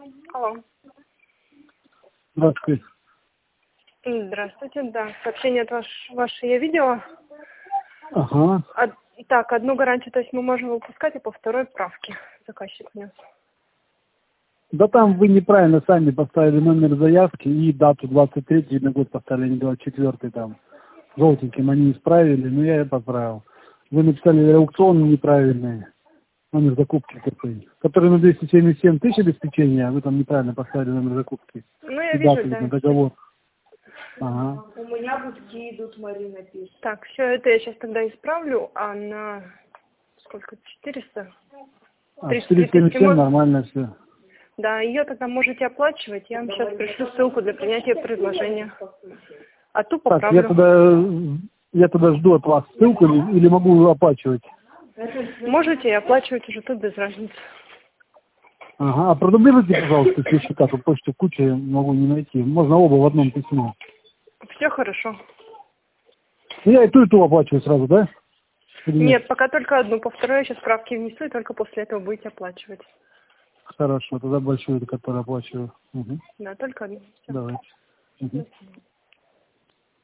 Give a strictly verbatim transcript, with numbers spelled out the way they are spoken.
Алло. Здравствуйте. Здравствуйте, да. Сообщение от ваш, ваше я видела. Ага. Од- так, одну гарантию, то есть мы можем выпускать, а по второй правке заказчик внес. Да там вы неправильно сами поставили номер заявки и дату двадцать третий на год поставили, не двадцать четвёртый там. Желтеньким они исправили, но я и поправил. Вы написали аукцион неправильный, номер закупки такой, который на двести семьдесят семь тысяч обеспечения, а вы там неправильно поставили номер закупки. Ну, я И вижу, дату да. на договор. Ага. У меня бутки идут, Марина пишет. Так, все это я сейчас тогда исправлю, а на сколько? четыреста? А триста четыреста семьдесят семь мож- нормально все. Да, ее тогда можете оплачивать. Я вам сейчас пришлю ссылку для принятия предложения. А ту Так, поправлю. я тогда, я тогда жду от вас ссылку или, или могу оплачивать? Можете и оплачивать уже тут без разницы. Ага, а продублируйте, пожалуйста, все счета, тут почту куча могу не найти. Можно оба в одном письме. Все хорошо. Ну, я и ту, и ту оплачиваю сразу, да? Или Нет, пока только одну. По второй я сейчас справки внесу, и только после этого будете оплачивать. Хорошо, тогда большую, которую оплачиваю. Угу. Да, только одну. Всё. Давайте. Угу.